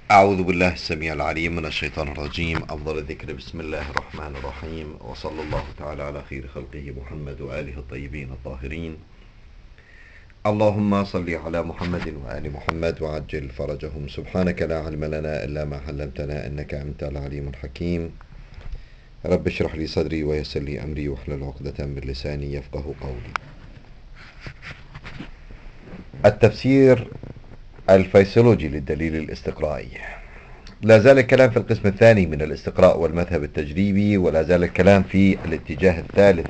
أعوذ بالله السميع العليم من الشيطان الرجيم. أفضل الذكر بسم الله الرحمن الرحيم، وصلى الله تعالى على خير خلقه محمد وآله الطيبين الطاهرين. اللهم صل على محمد وآل محمد وعجل فرجهم. سبحانك لا علم لنا إلا ما علمتنا إنك أنت العليم الحكيم. رب اشرح لي صدري ويسر لي أمري واحلل عقدة من لساني يفقه قولي. التفسير الفيسيولوجي للدليل الاستقرائي. لا زال الكلام في القسم الثاني من الاستقراء والمذهب التجريبي، ولا زال الكلام في الاتجاه الثالث.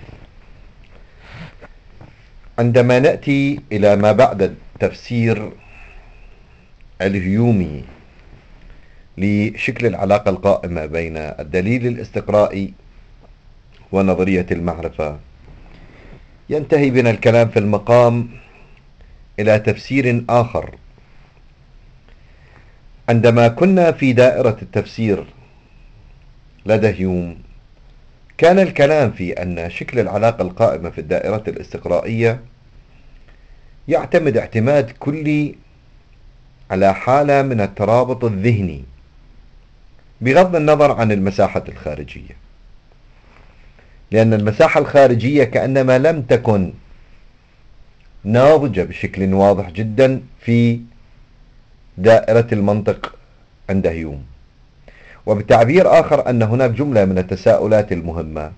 عندما نأتي إلى ما بعد التفسير الهيومي لشكل العلاقة القائمة بين الدليل الاستقرائي ونظرية المعرفة، ينتهي بنا الكلام في المقام إلى تفسير آخر. عندما كنا في دائرة التفسير لدى هيوم، كان الكلام في أن شكل العلاقة القائمة في الدائرة الاستقرائية يعتمد اعتماد كلي على حالة من الترابط الذهني بغض النظر عن المساحة الخارجية، لأن المساحة الخارجية كأنما لم تكن ناضجة بشكل واضح جدا في دائرة المنطق عند هيوم. وبتعبير آخر أن هناك جملة من التساؤلات المهمة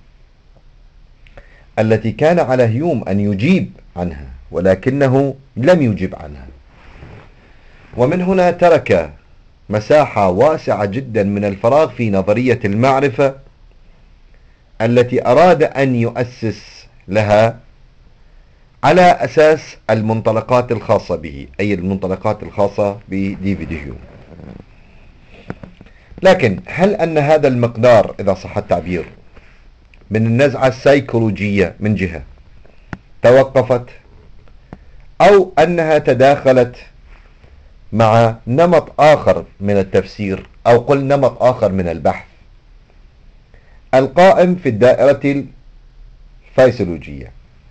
التي كان على هيوم أن يجيب عنها، ولكنه لم يجيب عنها، ومن هنا ترك مساحة واسعة جدا من الفراغ في نظرية المعرفة التي أراد أن يؤسس لها على أساس المنطلقات الخاصة به، أي المنطلقات الخاصة بديفيد هيوم. لكن هل أن هذا المقدار، إذا صح التعبير، من النزعة السيكولوجية من جهة توقفت، أو أنها تداخلت مع نمط آخر من التفسير، أو قل نمط آخر من البحث القائم في الدائرة الفيسيولوجية؟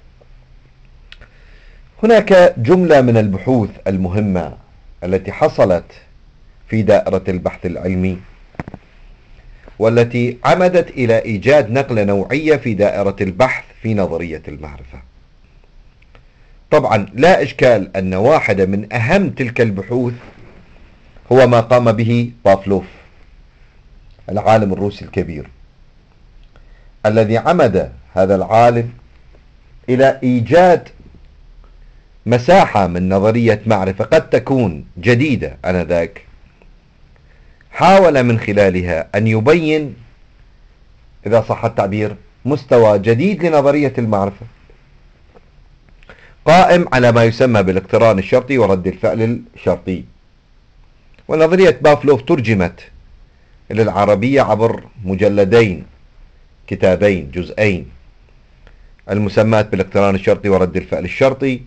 هناك جملة من البحوث المهمة التي حصلت في دائرة البحث العلمي، والتي عمدت إلى إيجاد نقلة نوعية في دائرة البحث في نظرية المعرفة. طبعا لا إشكال أن واحدة من أهم تلك البحوث هو ما قام به بافلوف، العالم الروسي الكبير، الذي عمد هذا العالم إلى إيجاد مساحة من نظرية معرفة قد تكون جديدة آنذاك، حاول من خلالها أن يبين، إذا صح التعبير، مستوى جديد لنظرية المعرفة قائم على ما يسمى بالاقتران الشرطي ورد الفعل الشرطي. ونظرية بافلوف ترجمت إلى العربية عبر مجلدين، كتابين، جزئين، المسمات بالاقتران الشرطي ورد الفعل الشرطي،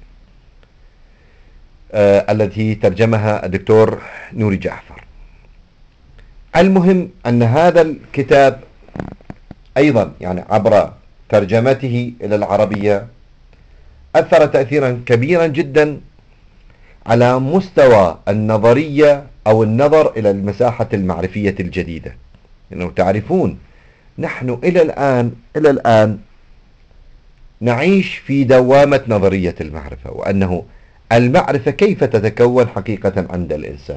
التي ترجمها الدكتور نوري جعفر. المهم أن هذا الكتاب أيضا عبر ترجمته إلى العربية أثر تأثيرا كبيرا جدا على مستوى النظرية أو النظر إلى المساحة المعرفية الجديدة. إنه تعرفون نحن إلى الآن نعيش في دوامة نظرية المعرفة، وأنه المعرفة كيف تتكون حقيقة عند الإنسان.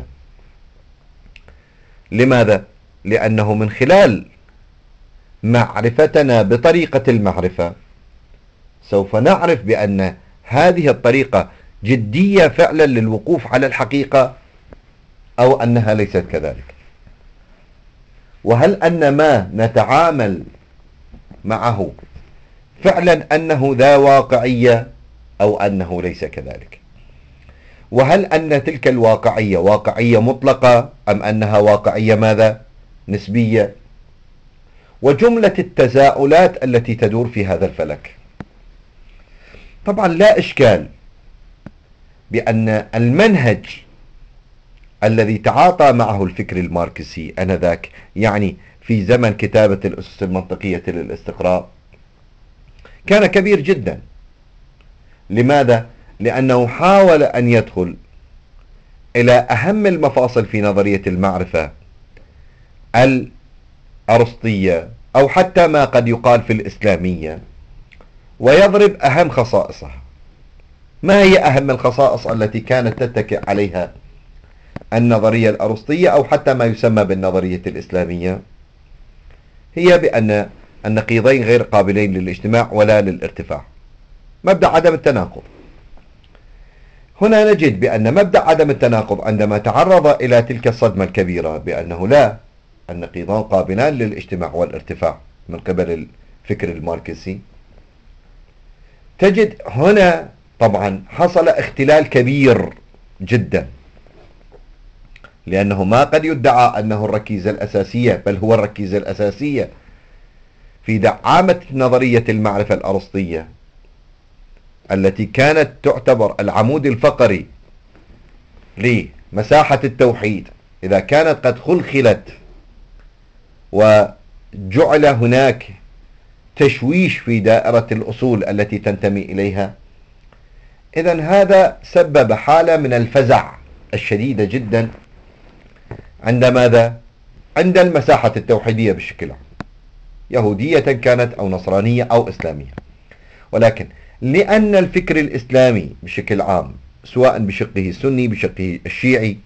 لماذا؟ لأنه من خلال معرفتنا بطريقة المعرفة سوف نعرف بأن هذه الطريقة جدية فعلا للوقوف على الحقيقة، أو أنها ليست كذلك، وهل أن ما نتعامل معه فعلا أنه ذا واقعية أو أنه ليس كذلك، وهل أن تلك الواقعية واقعية مطلقة أم أنها واقعية ماذا؟ نسبية، وجملة التساؤلات التي تدور في هذا الفلك. طبعا لا إشكال بأن المنهج الذي تعاطى معه الفكر الماركسي آنذاك، في زمن كتابة الأسس المنطقية للاستقراء، كان كبير جدا. لماذا؟ لأنه حاول أن يدخل إلى أهم المفاصل في نظرية المعرفة الأرسطية أو حتى ما قد يقال في الإسلامية، ويضرب أهم خصائصها. ما هي أهم الخصائص التي كانت تتكئ عليها النظرية الأرسطية أو حتى ما يسمى بالنظرية الإسلامية؟ هي بأن النقيضين غير قابلين للاجتماع ولا للارتفاع. مبدأ عدم التناقض. هنا نجد بأن مبدأ عدم التناقض عندما تعرض إلى تلك الصدمة الكبيرة بأنه لا، النقيضان قابلان للاجتماع والارتفاع من قبل الفكر الماركسي، تجد هنا طبعا حصل اختلال كبير جدا، لأنه ما قد يدعى أنه الركيزة الأساسية، بل هو الركيزة الأساسية في دعامة نظرية المعرفة الأرسطية التي كانت تعتبر العمود الفقري لمساحة التوحيد. إذا كانت قد خلخلت وجعل هناك تشويش في دائرة الأصول التي تنتمي إليها، إذن هذا سبب حالة من الفزع الشديدة جدا عند ماذا؟ عند المساحة التوحيدية بشكل عام، يهودية كانت أو نصرانية أو إسلامية. ولكن لأن الفكر الإسلامي بشكل عام سواء بشقه السني بشقه الشيعي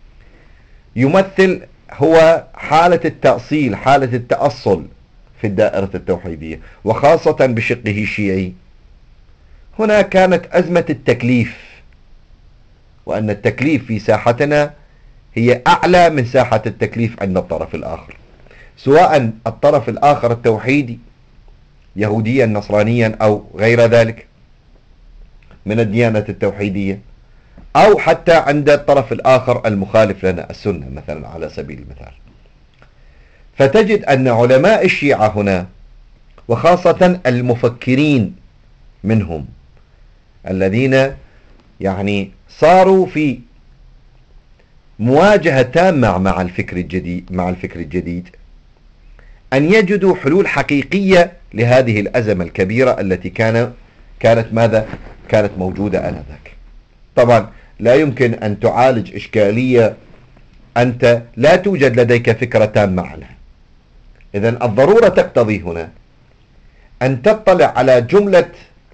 يمثل هو حالة التأصيل، حالة التأصل في الدائرة التوحيدية، وخاصة بشقه الشيعي، هنا كانت أزمة التكليف، وأن التكليف في ساحتنا هي أعلى من ساحة التكليف عند الطرف الآخر، سواء الطرف الآخر التوحيدي يهوديا نصرانيا أو غير ذلك من الديانة التوحيدية، أو حتى عند الطرف الآخر المخالف لنا السنة مثلا على سبيل المثال. فتجد أن علماء الشيعة هنا وخاصة المفكرين منهم الذين يعني صاروا في مواجهة تامة مع الفكر الجديد أن يجدوا حلول حقيقية لهذه الأزمة الكبيرة التي كانت موجودة آنذاك. طبعا لا يمكن أن تعالج إشكالية أنت لا توجد لديك فكرة تامة عنها. إذن الضرورة تقتضي هنا أن تطلع على جملة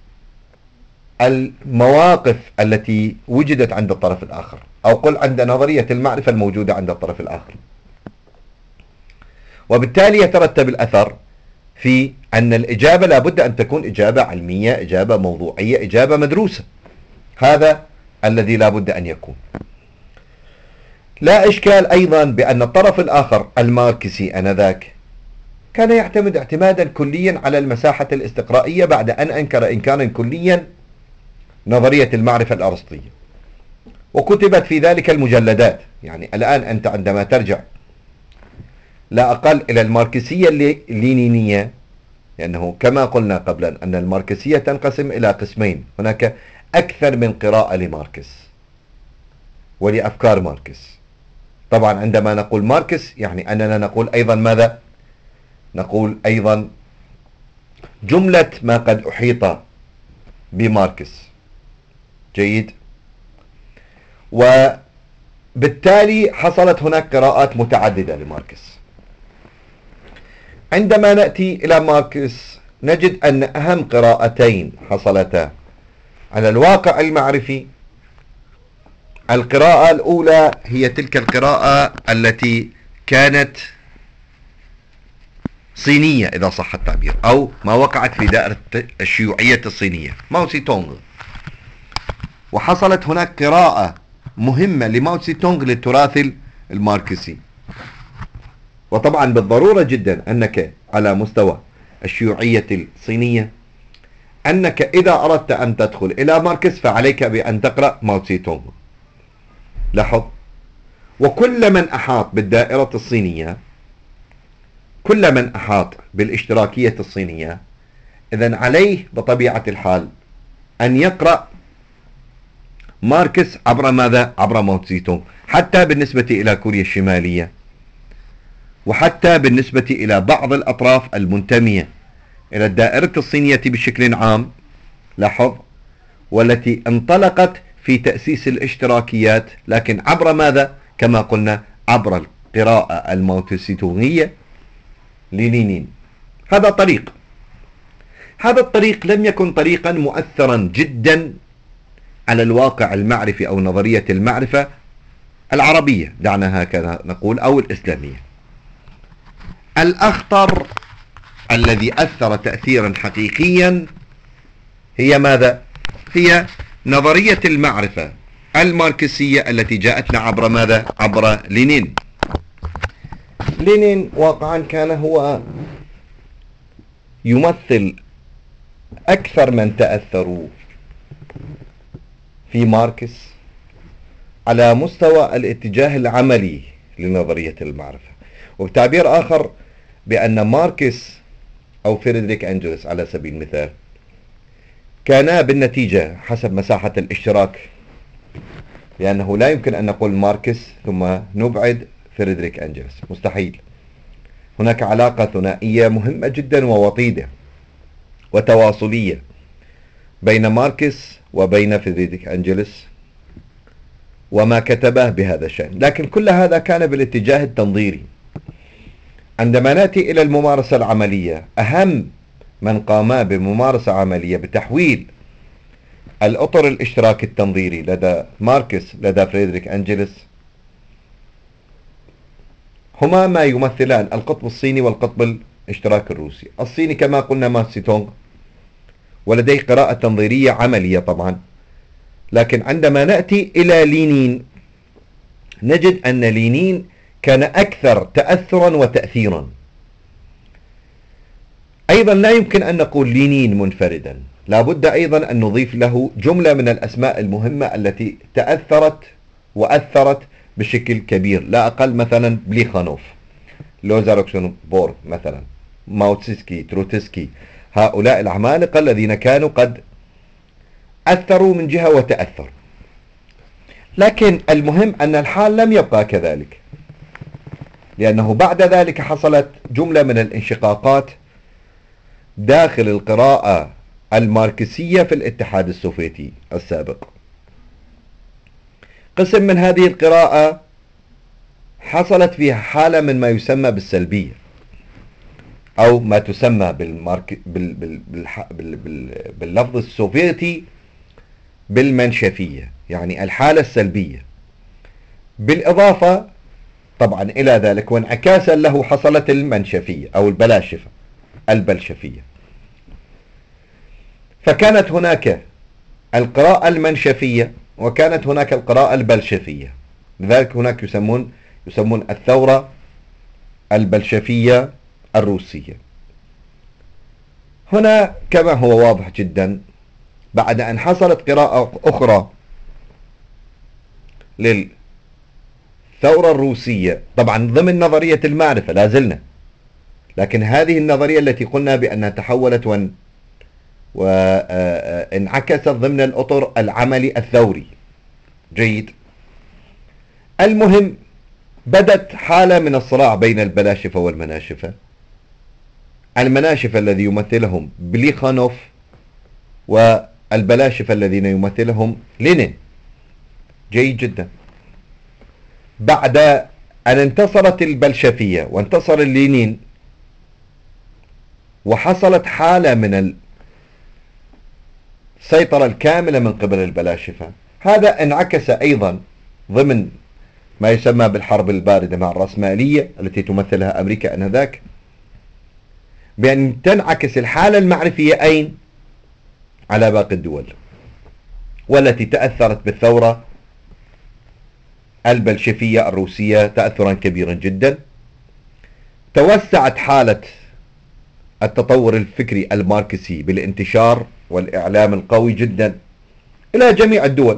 المواقف التي وجدت عند الطرف الآخر، أو قل عند نظرية المعرفة الموجودة عند الطرف الآخر، وبالتالي يترتب الأثر في أن الإجابة لابد أن تكون إجابة علمية، إجابة موضوعية، إجابة مدروسة. هذا الذي لابد أن يكون. لا إشكال أيضا بأن الطرف الآخر الماركسي آنذاك كان يعتمد اعتمادا كليا على المساحة الاستقرائية بعد أن أنكر إنكارا كليا نظرية المعرفة الأرسطية، وكتبت في ذلك المجلدات. يعني الآن أنت عندما ترجع لا أقل إلى الماركسية اللينينية، لأنه كما قلنا قبلا أن الماركسية تنقسم إلى قسمين، هناك أكثر من قراءة لماركس ولأفكار ماركس. طبعا عندما نقول ماركس يعني أننا نقول أيضا ماذا؟ نقول أيضا جملة ما قد أحيط بماركس. جيد. وبالتالي حصلت هناك قراءات متعددة لماركس. عندما نأتي إلى ماركس نجد أن أهم قراءتين حصلتا على الواقع المعرفي، القراءة الأولى هي تلك القراءة التي كانت صينية إذا صح التعبير، أو ما وقعت في دائرة الشيوعية الصينية، ماو سي تونغ. وحصلت هناك قراءة مهمة لماو سي تونغ للتراث الماركسي. وطبعا بالضرورة جدا أنك على مستوى الشيوعية الصينية أنك إذا أردت أن تدخل إلى ماركس فعليك بأن تقرأ ماو سي تونغ. لاحظ، وكل من أحاط بالدائرة الصينية، كل من أحاط بالاشتراكية الصينية، إذن عليه بطبيعة الحال أن يقرأ ماركس عبر ماذا؟ عبر ماو سي تونغ، حتى بالنسبة إلى كوريا الشمالية، وحتى بالنسبة إلى بعض الأطراف المنتمية إلى الدائرة الصينية بشكل عام. لاحظ، والتي انطلقت في تأسيس الاشتراكيات، لكن عبر ماذا؟ كما قلنا عبر القراءة الماوتسيتونية للينين. هذا طريق. هذا الطريق لم يكن طريقا مؤثرا جدا على الواقع المعرفي أو نظرية المعرفة العربية، دعنا هكذا نقول، أو الإسلامية. الأخطر الذي أثر تأثيرا حقيقيا هي ماذا؟ هي نظرية المعرفة الماركسية التي جاءتنا عبر ماذا؟ عبر لينين. لينين واقعا كان هو يمثل أكثر من تأثروا في ماركس على مستوى الاتجاه العملي لنظرية المعرفة، وبتعبير آخر بأن ماركس أو فريدريك أنجلس على سبيل المثال كانا بالنتيجة حسب مساحة الاشتراك، لأنه لا يمكن أن نقول ماركس ثم نبعد فريدريك أنجلس، مستحيل. هناك علاقة ثنائية مهمة جدا ووطيدة وتواصلية بين ماركس وبين فريدريك أنجلس وما كتبه بهذا الشأن، لكن كل هذا كان بالاتجاه التنظيري. عندما نأتي إلى الممارسة العملية، أهم من قام بممارسة عملية بتحويل الأطر الاشتراك التنظيري لدى ماركس لدى فريدريك أنجلس هما ما يمثلان القطب الصيني والقطب الاشتراك الروسي. الصيني كما قلنا ماو تسي تونغ، ولديه قراءة تنظيرية عملية طبعا، لكن عندما نأتي إلى لينين نجد أن لينين كان أكثر تأثرا وتأثيرا. أيضا لا يمكن أن نقول لينين منفردا، لابد أيضا أن نضيف له جملة من الأسماء المهمة التي تأثرت وأثرت بشكل كبير، لا أقل مثلا بليخانوف، لوزا لوكسمبورغ مثلا، ماوتسيسكي، تروتسكي، هؤلاء العمالقة الذين كانوا قد أثروا من جهة وتأثر. لكن المهم أن الحال لم يبقى كذلك، لأنه بعد ذلك حصلت جملة من الانشقاقات داخل القراءة الماركسية في الاتحاد السوفيتي السابق. قسم من هذه القراءة حصلت فيها حالة من ما يسمى بالسلبية، أو ما تسمى باللفظ السوفيتي بالمنشفية، يعني الحالة السلبية. بالإضافة طبعا إلى ذلك وانعكاسا له حصلت المنشفية أو البلشفية. فكانت هناك القراءة المنشفية وكانت هناك القراءة البلشفية، لذلك هناك يسمون الثورة البلشفية الروسية. هنا كما هو واضح جدا بعد أن حصلت قراءة أخرى للثورة الروسية، طبعا ضمن نظرية المعرفة لا زلنا، لكن هذه النظرية التي قلنا بأنها تحولت وانعكست ضمن الأطر العملي الثوري. جيد. المهم بدت حالة من الصراع بين البلاشفة والمناشفة. المناشفة الذي يمثلهم بليخانوف والبلاشفة الذين يمثلهم لينين. جيد جدا. بعد أن انتصرت البلشفية وانتصر اللينين وحصلت حالة من السيطرة الكاملة من قبل البلاشفة، هذا انعكس أيضا ضمن ما يسمى بالحرب الباردة مع الرأسمالية التي تمثلها أمريكا آنذاك، بأن تنعكس الحالة المعرفية أين؟ على باقي الدول، والتي تأثرت بالثورة البلشفية الروسية تأثرا كبيرا جدا. توسعت حالة التطور الفكري الماركسي بالانتشار والإعلام القوي جدا إلى جميع الدول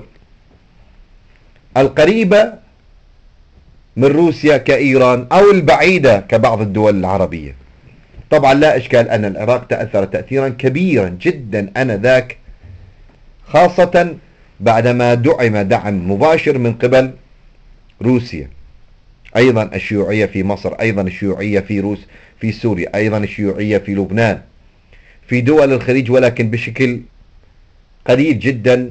القريبة من روسيا كإيران أو البعيدة كبعض الدول العربية. طبعا لا إشكال أن العراق تأثر تأثيرا كبيرا جدا آنذاك، خاصة بعدما دعم مباشر من قبل روسيا. أيضا الشيوعية في مصر، أيضا الشيوعية في سوريا، أيضا الشيوعية في لبنان، في دول الخليج، ولكن بشكل قليل جدا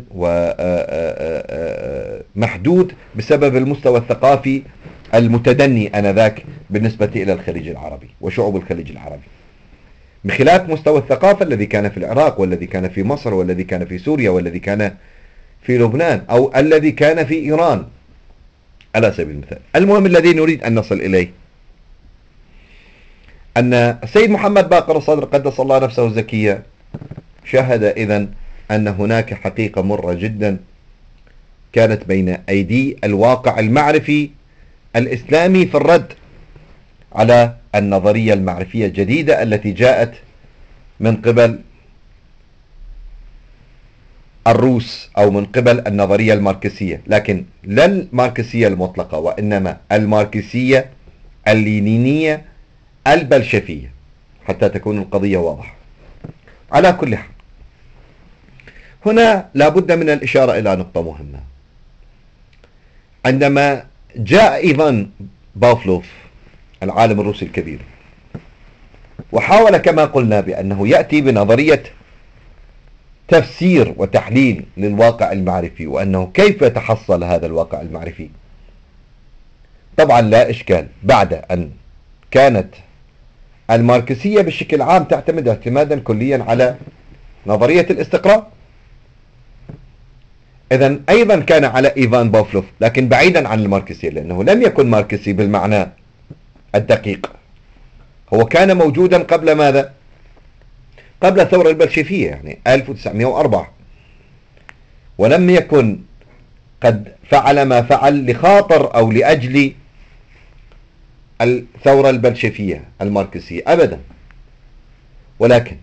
ومحدود بسبب المستوى الثقافي المتدني آنذاك بالنسبة إلى الخليج العربي وشعوب الخليج العربي، بخلاف مستوى الثقافة الذي كان في العراق والذي كان في مصر والذي كان في سوريا والذي كان في لبنان أو الذي كان في إيران على سبيل المثال. المهم الذي نريد أن نصل إليه أن السيد محمد باقر الصدر قدس الله نفسه الزكية شاهد إذن أن هناك حقيقة مرة جدا كانت بين أيدي الواقع المعرفي الإسلامي في الرد على النظرية المعرفية الجديدة التي جاءت من قبل الروس أو من قبل النظرية الماركسية، لكن لا الماركسية المطلقة وإنما الماركسية اللينينية البلشفية، حتى تكون القضية واضحة. على كل حال هنا لابد من الإشارة إلى نقطة مهمة. عندما جاء إيفان بافلوف العالم الروسي الكبير وحاول كما قلنا بأنه يأتي بنظرية تفسير وتحليل للواقع المعرفي وأنه كيف تحصل هذا الواقع المعرفي، طبعا لا إشكال بعد أن كانت الماركسية بشكل عام تعتمد اعتمادا كليا على نظرية الاستقراء، إذن أيضا كان على إيفان بافلوف لكن بعيدا عن الماركسية، لأنه لم يكن ماركسي بالمعنى الدقيق، هو كان موجودا قبل ماذا؟ قبل الثورة البلشفية يعني 1904، ولم يكن قد فعل ما فعل لخاطر أو لأجل الثورة البلشفية الماركسية أبدا، ولكن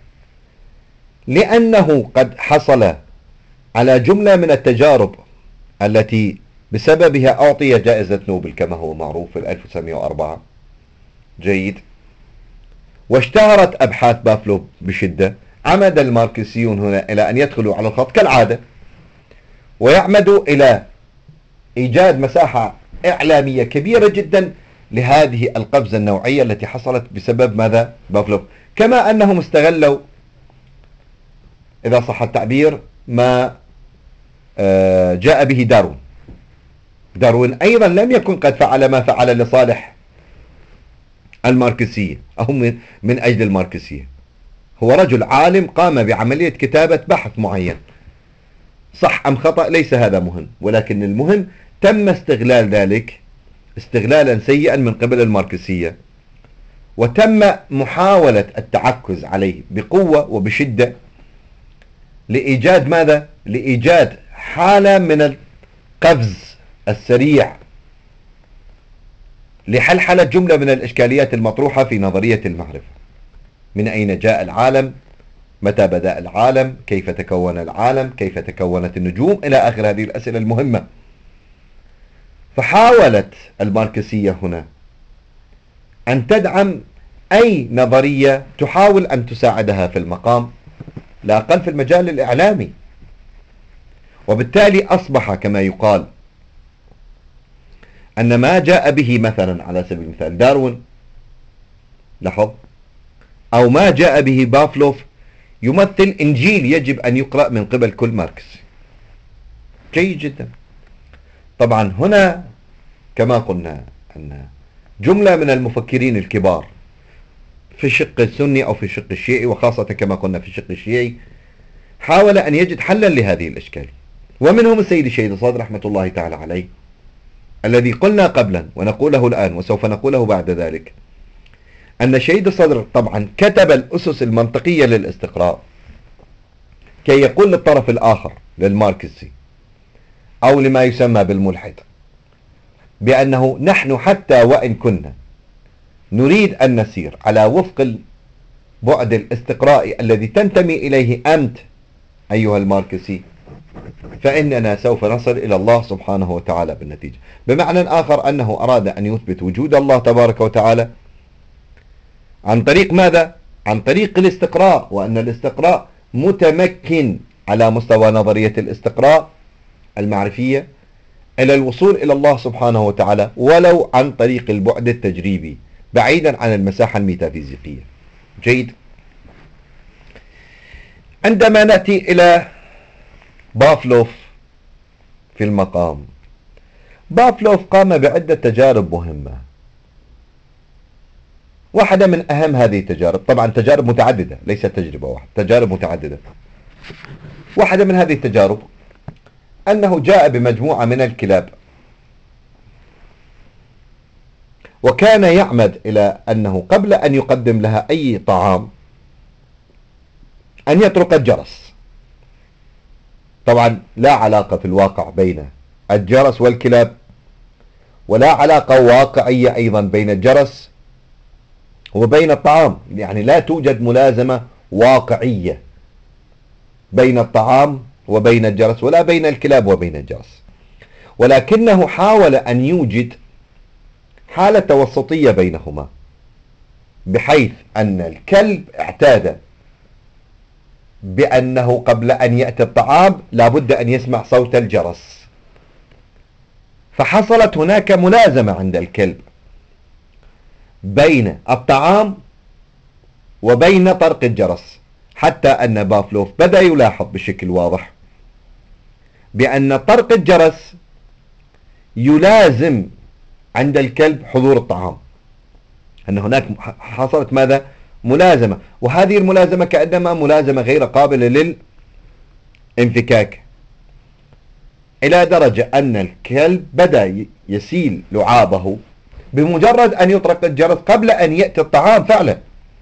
لأنه قد حصل على جملة من التجارب التي بسببها أعطي جائزة نوبل كما هو معروف في 1904 جيد، واشتهرت أبحاث بافلوف بشدة، عمد الماركسيون هنا إلى أن يدخلوا على الخط كالعادة ويعمدوا إلى إيجاد مساحة إعلامية كبيرة جدا لهذه القفزة النوعية التي حصلت بسبب ماذا؟ بافلوف، كما أنهم استغلوا إذا صح التعبير ما جاء به داروين. داروين أيضا لم يكن قد فعل ما فعل لصالح الماركسية أو من أجل الماركسية، هو رجل عالم قام بعملية كتابة بحث معين، صح أم خطأ ليس هذا مهم، ولكن المهم تم استغلال ذلك استغلالا سيئا من قبل الماركسية، وتم محاولة التعكز عليه بقوة وبشدة لإيجاد ماذا؟ لإيجاد حالة من القفز السريع لحلحلة جملة من الإشكاليات المطروحة في نظرية المعرفة. من أين جاء العالم؟ متى بدأ العالم؟ كيف تكون العالم؟ كيف تكونت النجوم؟ إلى آخر هذه الأسئلة المهمة. فحاولت الماركسية هنا أن تدعم أي نظرية تحاول أن تساعدها في المقام، لا أقل في المجال الإعلامي، وبالتالي أصبح كما يقال أن ما جاء به مثلا على سبيل المثال داروين لاحظ أو ما جاء به بافلوف يمثل إنجيل يجب أن يقرأ من قبل كل ماركسي. جيد جدا. طبعا هنا كما قلنا أن جملة من المفكرين الكبار في الشق السني أو في الشق الشيعي، وخاصة كما قلنا في الشق الشيعي، حاول أن يجد حلا لهذه الإشكالية، ومنهم السيد الشهيد صادق رحمة الله تعالى عليه، الذي قلنا قبلا ونقوله الآن وسوف نقوله بعد ذلك، أن الشهيد الصدر طبعا كتب الأسس المنطقية للاستقراء كي يقول للطرف الآخر للماركسي أو لما يسمى بالملحد بأنه نحن حتى وإن كنا نريد أن نسير على وفق البعد الاستقرائي الذي تنتمي إليه أنت أيها الماركسي، فإننا سوف نصل إلى الله سبحانه وتعالى بالنتيجة. بمعنى آخر أنه أراد أن يثبت وجود الله تبارك وتعالى عن طريق ماذا؟ عن طريق الاستقراء، وأن الاستقراء متمكن على مستوى نظرية الاستقراء المعرفية إلى الوصول إلى الله سبحانه وتعالى ولو عن طريق البعد التجريبي بعيدا عن المساحة الميتافيزيقية. جيد. عندما نأتي إلى بافلوف في المقام. بافلوف قام بعدة تجارب مهمة. واحدة من أهم هذه التجارب، طبعا تجارب متعددة ليست تجربة واحدة، تجارب متعددة. واحدة من هذه التجارب أنه جاء بمجموعة من الكلاب، وكان يعمد إلى أنه قبل أن يقدم لها أي طعام أن يطرق الجرس. طبعا لا علاقة في الواقع بين الجرس والكلاب، ولا علاقة واقعية أيضا بين الجرس وبين الطعام، يعني لا توجد ملازمة واقعية بين الطعام وبين الجرس، ولا بين الكلاب وبين الجرس، ولكنه حاول أن يوجد حالة وسطية بينهما، بحيث أن الكلب اعتاد بأنه قبل أن يأتي الطعام لابد أن يسمع صوت الجرس، فحصلت هناك ملازمة عند الكلب بين الطعام وبين طرق الجرس، حتى أن بافلوف بدأ يلاحظ بشكل واضح بأن طرق الجرس يلازم عند الكلب حضور الطعام، أن هناك حصلت ماذا؟ ملازمة، وهذه الملازمة كأنما ملازمة غير قابلة للانفكاك، إلى درجة أن الكلب بدأ يسيل لعابه بمجرد أن يطرق الجرس قبل أن يأتي الطعام فعلا.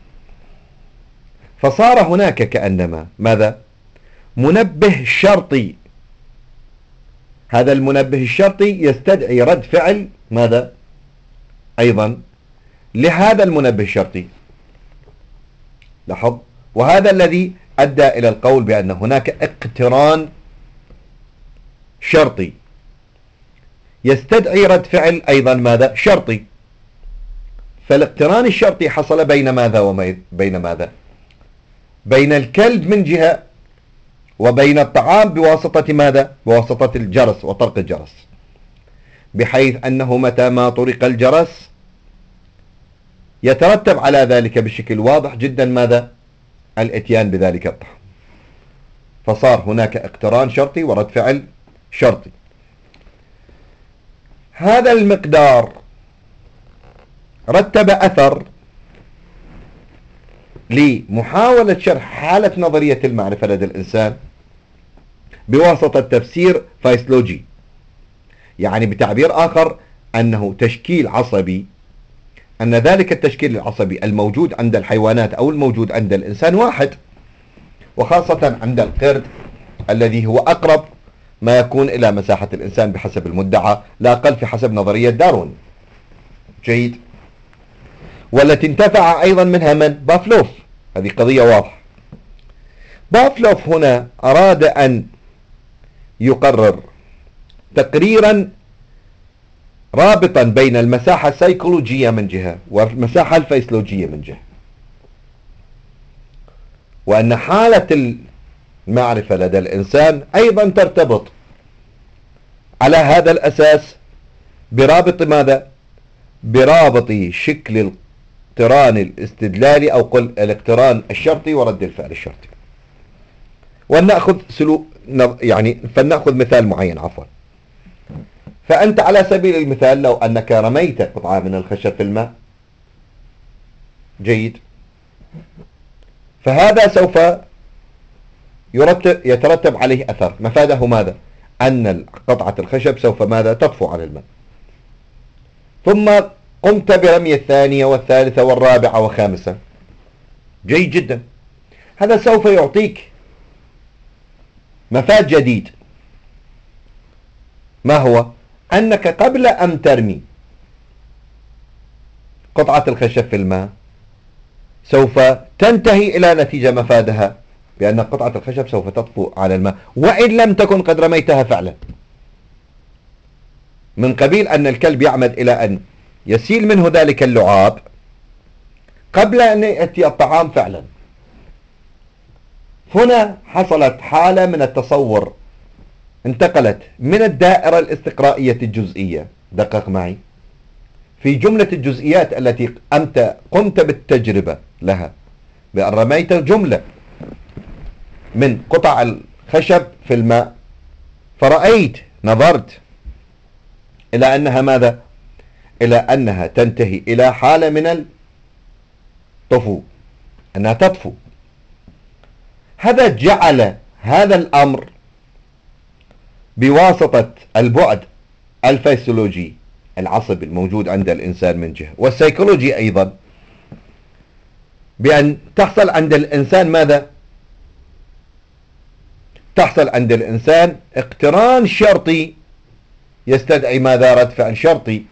فصار هناك كأنما ماذا؟ منبه شرطي. هذا المنبه الشرطي يستدعي رد فعل ماذا؟ أيضا لهذا المنبه الشرطي. لاحظ، وهذا الذي أدى إلى القول بأن هناك اقتران شرطي يستدعي رد فعل أيضا ماذا؟ شرطي. فالاقتران الشرطي حصل بين ماذا وبين ماذا؟ بين الكلب من جهة، وبين الطعام بواسطة ماذا؟ بواسطة الجرس وطرق الجرس، بحيث أنه متى ما طرق الجرس يترتب على ذلك بشكل واضح جدا ماذا؟ الاتيان بذلك الطعام. فصار هناك اقتران شرطي ورد فعل شرطي. هذا المقدار رتب أثر لمحاولة شرح حالة نظرية المعرفة لدى الإنسان بواسطة تفسير فيسلوجي، يعني بتعبير آخر أنه تشكيل عصبي، أن ذلك التشكيل العصبي الموجود عند الحيوانات أو الموجود عند الإنسان واحد، وخاصة عند القرد الذي هو أقرب ما يكون إلى مساحة الإنسان بحسب المدعى، لا أقل في حسب نظرية داروين. جيد. والتي انتفع أيضا منها من؟ بافلوف. هذه قضية واضحة. بافلوف هنا أراد أن يقرر تقريرا رابطا بين المساحة السيكولوجية من جهة والمساحة الفيسيولوجية من جهة، وأن حالة المعرفة لدى الإنسان أيضا ترتبط على هذا الأساس برابط ماذا؟ برابط شكل الاقتران الاستدلالي أو قل الاقتران الشرطي ورد الفعل الشرطي. ونأخذ فلنأخذ مثال معين عفوا. فأنت على سبيل المثال لو أنك رميت قطعة من الخشب في الماء، جيد، فهذا سوف يترتب عليه أثر. مفاده ماذا؟ أن قطعة الخشب سوف ماذا؟ تطفو على الماء. ثم قمت برمي الثانية والثالثة والرابعة والخامسة، جيد جدا، هذا سوف يعطيك مفاد جديد. ما هو؟ أنك قبل أن ترمي قطعة الخشب في الماء سوف تنتهي إلى نتيجة مفادها بأن قطعة الخشب سوف تطفو على الماء، وإن لم تكن قد رميتها فعلا، من قبيل أن الكلب يعمد إلى أن يسيل منه ذلك اللعاب قبل أن يأتي الطعام فعلا. هنا حصلت حالة من التصور، انتقلت من الدائرة الاستقرائية الجزئية، دقق معي، في جملة الجزئيات التي قمت بالتجربة لها بأن رميت جملة من قطع الخشب في الماء فرأيت نظرت إلى أنها ماذا؟ إلى أنها تنتهي إلى حالة من الطفو، أنها تطفو. هذا جعل هذا الأمر بواسطة البعد الفسيولوجي العصبي الموجود عند الإنسان من جهة، والسيكولوجي أيضا، بأن تحصل عند الإنسان ماذا؟ تحصل عند الإنسان اقتران شرطي يستدعي ماذا؟ رد فعل شرطي،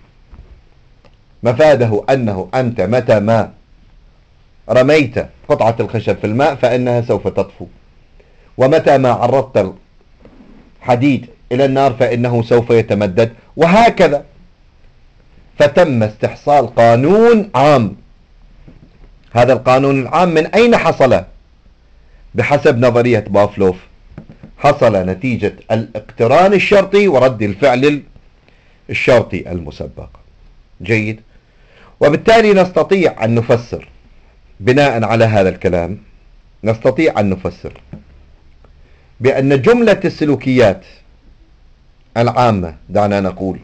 مفاده أنه أنت متى ما رميت قطعة الخشب في الماء فإنها سوف تطفو، ومتى ما عرضت الحديد إلى النار فإنه سوف يتمدد، وهكذا. فتم استحصال قانون عام. هذا القانون العام من أين حصل؟ بحسب نظرية بافلوف حصل نتيجة الاقتران الشرطي ورد الفعل الشرطي المسبق. جيد. وبالتالي نستطيع أن نفسر بناء على هذا الكلام، نستطيع أن نفسر بأن جملة السلوكيات العامة، دعنا نقول،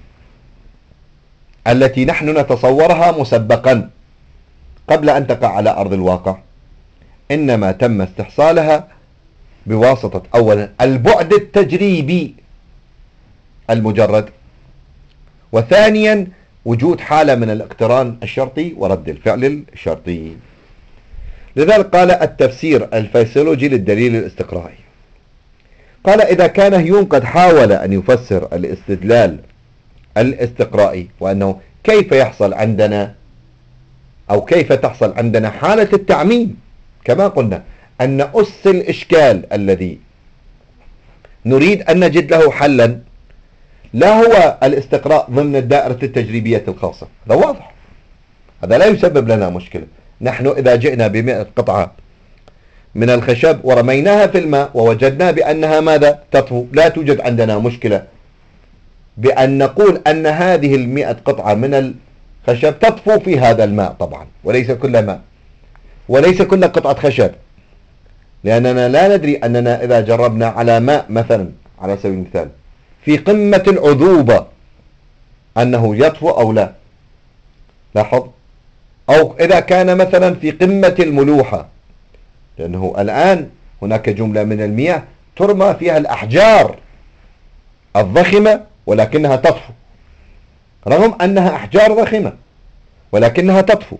التي نحن نتصورها مسبقا قبل أن تقع على أرض الواقع، إنما تم استحصالها بواسطة أولا البعد التجريبي المجرد، وثانيا وجود حالة من الاقتران الشرطي ورد الفعل الشرطي. لذلك قال التفسير الفسيولوجي للدليل الاستقرائي، قال إذا كان هيوم قد حاول أن يفسر الاستدلال الاستقرائي، وأنه كيف يحصل عندنا أو كيف تحصل عندنا حالة التعميم، كما قلنا أن أس الإشكال الذي نريد أن نجد له حلا لا هو الاستقراء ضمن الدائرة التجريبية الخاصة، هذا واضح، هذا لا يسبب لنا مشكلة. نحن إذا جئنا ب100 قطعة من الخشب ورميناها في الماء ووجدنا بأنها ماذا؟ تطفو، لا توجد عندنا مشكلة بأن نقول أن هذه 100 قطعة من الخشب تطفو في هذا الماء طبعا، وليس كل ماء وليس كل قطعة خشب، لأننا لا ندري أننا إذا جربنا على ماء مثلا على سبيل المثال في قمة العذوبة أنه يطفو أو لا، لاحظ، أو إذا كان مثلا في قمة الملوحة، لأنه الآن هناك جملة من المياه ترمى فيها الأحجار الضخمة ولكنها تطفو، رغم أنها أحجار ضخمة ولكنها تطفو.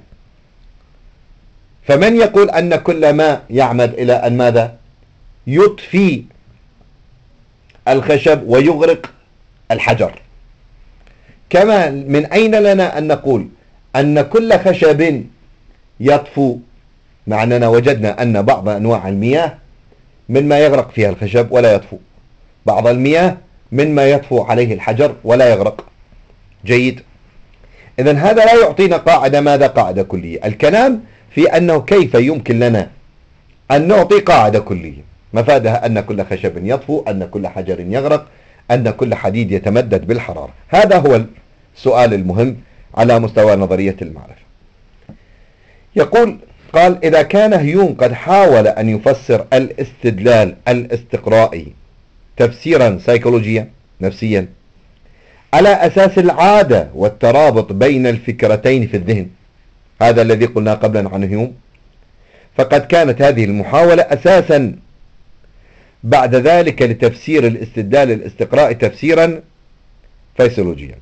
فمن يقول أن كل ما يعمد إلى أن ماذا؟ يطفي الخشب ويغرق الحجر. كما من أين لنا أن نقول أن كل خشب يطفو، مع أننا وجدنا أن بعض أنواع المياه مما يغرق فيها الخشب ولا يطفو، بعض المياه مما يطفو عليه الحجر ولا يغرق. جيد. إذن هذا لا يعطينا قاعدة ماذا؟ قاعدة كلية. الكلام في أنه كيف يمكن لنا أن نعطي قاعدة كلية مفادها أن كل خشب يطفو، أن كل حجر يغرق، أن كل حديد يتمدد بالحرارة. هذا هو السؤال المهم على مستوى نظرية المعرفة. قال إذا كان هيوم قد حاول أن يفسر الاستدلال الاستقرائي تفسيرا سيكولوجيا نفسيا على أساس العادة والترابط بين الفكرتين في الذهن، هذا الذي قلنا قبلا عن هيوم، فقد كانت هذه المحاولة أساسا بعد ذلك لتفسير الاستدلال الاستقرائي تفسيرا فسيولوجيا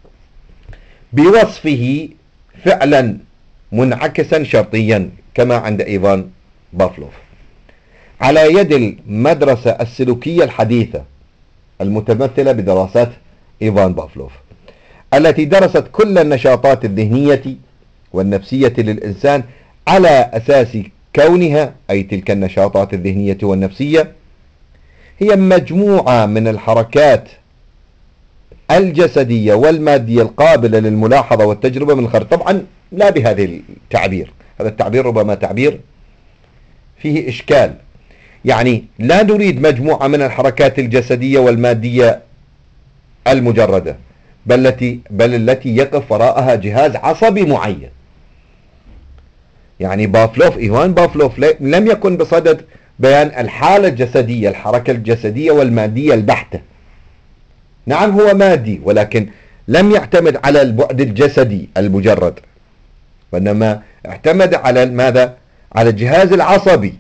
بوصفه فعلا منعكسا شرطيا كما عند إيفان بافلوف، على يد المدرسة السلوكية الحديثة المتمثلة بدراسات إيفان بافلوف، التي درست كل النشاطات الذهنية والنفسية للإنسان على أساس كونها، أي تلك النشاطات الذهنية والنفسية، هي مجموعة من الحركات الجسدية والمادية القابلة للملاحظة والتجربة من الخارج. طبعا لا بهذه التعبير، هذا التعبير ربما تعبير فيه إشكال، يعني لا نريد مجموعة من الحركات الجسدية والمادية المجردة، بل التي يقف وراءها جهاز عصبي معين. يعني إيفان بافلوف لم يكن بصدد بيان الحالة الجسدية، الحركة الجسدية والمادية البحتة، نعم هو مادي، ولكن لم يعتمد على البعد الجسدي المجرد، وإنما اعتمد على ماذا؟ على الجهاز العصبي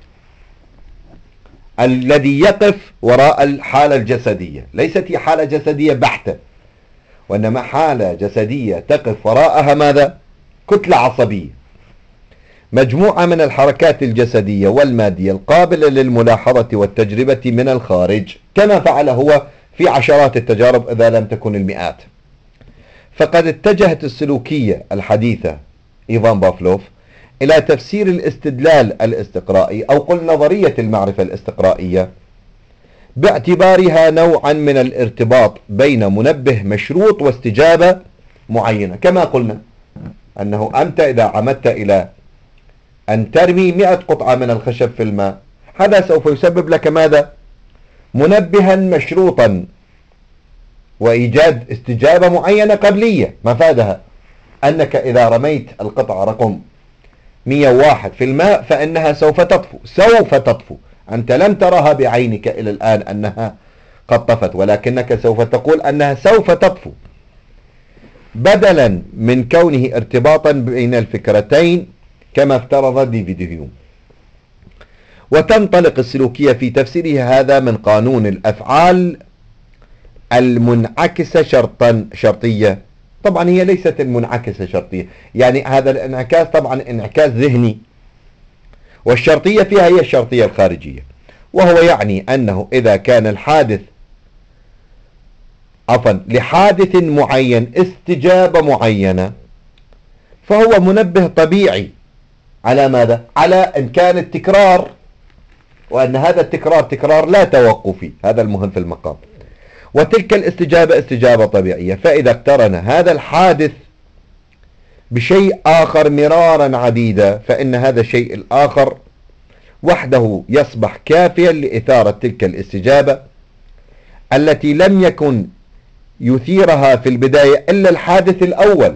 الذي يقف وراء الحالة الجسدية. ليست هي حالة جسدية بحتة، وإنما حالة جسدية تقف وراءها ماذا؟ كتلة عصبية، مجموعة من الحركات الجسدية والمادية القابلة للملاحظة والتجربة من الخارج، كما فعل هو في عشرات التجارب إذا لم تكن المئات. فقد اتجهت السلوكية الحديثة إيفان بافلوف إلى تفسير الاستدلال الاستقرائي، أو قل نظرية المعرفة الاستقرائية، باعتبارها نوعا من الارتباط بين منبه مشروط واستجابة معينة. كما قلنا أنه أنت إذا عمدت إلى أن ترمي 100 قطعة من الخشب في الماء، هذا سوف يسبب لك ماذا؟ منبها مشروطا وإيجاد استجابة معينة قبلية. مفادها أنك إذا رميت القطعة رقم 101 في الماء فإنها سوف تطفو. أنت لم ترها بعينك إلى الآن أنها قد طفت، ولكنك سوف تقول أنها سوف تطفو، بدلا من كونه ارتباطا بين الفكرتين كما افترض ديفيد هيوم. وتنطلق السلوكية في تفسيرها هذا من قانون الأفعال المنعكسة شرطية. طبعا هي ليست المنعكسة شرطية، يعني هذا الانعكاس طبعا انعكاس ذهني، والشرطية فيها هي الشرطية الخارجية، وهو يعني أنه إذا كان الحادث لحادث معين استجابة معينة، فهو منبه طبيعي على ماذا؟ على إمكان التكرار، وأن هذا التكرار تكرار لا توقفي. هذا المهم في المقام. وتلك الاستجابة استجابة طبيعية. فإذا اقترن هذا الحادث بشيء آخر مرارا عديدا، فإن هذا الشيء الآخر وحده يصبح كافيا لإثارة تلك الاستجابة التي لم يكن يثيرها في البداية إلا الحادث الأول.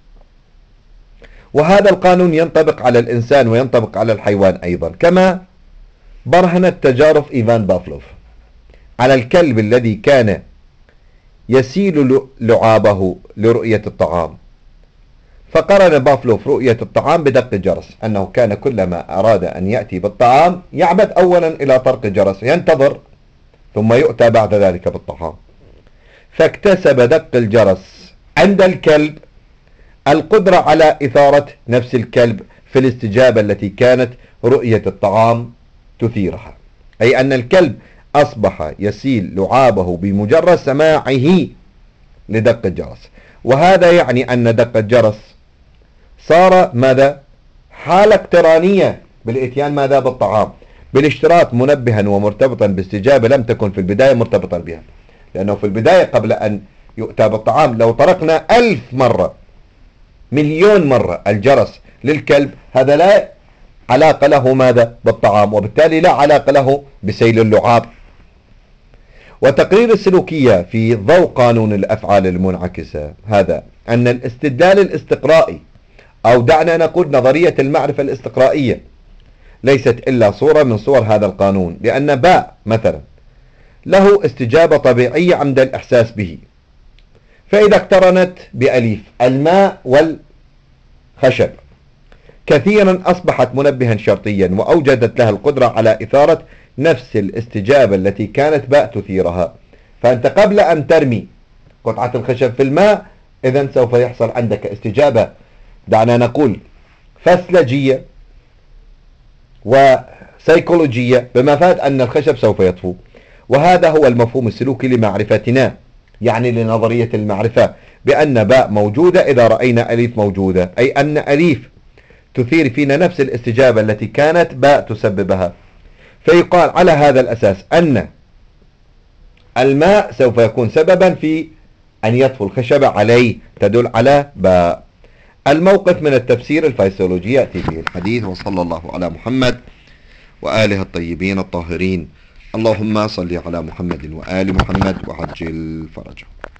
وهذا القانون ينطبق على الإنسان وينطبق على الحيوان أيضا، كما برهنت تجارب إيفان بافلوف على الكلب الذي كان يسيل لعابه لرؤية الطعام. فقرن بافلوف رؤية الطعام بدق الجرس، أنه كان كلما أراد أن يأتي بالطعام يعمد أولا إلى طرق الجرس، ينتظر، ثم يؤتى بعد ذلك بالطعام. فاكتسب دق الجرس عند الكلب القدرة على إثارة نفس الكلب في الاستجابة التي كانت رؤية الطعام تثيرها، أي أن الكلب أصبح يسيل لعابه بمجرد سماعه لدق الجرس. وهذا يعني أن دق الجرس صار ماذا؟ حالة اقترانية بالإتيان ماذا؟ بالطعام، بالاشتراط منبها ومرتبطا باستجابة لم تكن في البداية مرتبطا بها. لأنه في البداية قبل أن يؤتى بالطعام لو طرقنا 1000 مرة 1,000,000 مرة الجرس للكلب، هذا لا علاقة له ماذا؟ بالطعام، وبالتالي لا علاقة له بسيل اللعاب. وتقرير السلوكية في ضوء قانون الأفعال المنعكسة هذا أن الاستدلال الاستقرائي، أو دعنا نقول نظرية المعرفة الاستقرائية، ليست إلا صورة من صور هذا القانون. لأن باء مثلا له استجابة طبيعية عند الإحساس به، فإذا اقترنت بأليف الماء والخشب كثيرا أصبحت منبها شرطيا، وأوجدت لها القدرة على إثارة نفس الاستجابة التي كانت باء تثيرها. فأنت قبل أن ترمي قطعة الخشب في الماء إذن سوف يحصل عندك استجابة، دعنا نقول فسلجية وسيكولوجية، بمفاد أن الخشب سوف يطفو. وهذا هو المفهوم السلوكي لمعرفتنا، يعني لنظرية المعرفة، بأن باء موجودة إذا رأينا أليف موجودة، أي أن أليف تثير فينا نفس الاستجابة التي كانت باء تسببها. فيقال على هذا الأساس أن الماء سوف يكون سببا في أن يطفو الخشب عليه، تدل على باء. الموقف من التفسير الفيسيولوجي يأتي به الحديث. وصلى الله على محمد وآله الطيبين الطاهرين. اللهم صل على محمد وآل محمد وعجل فرجه.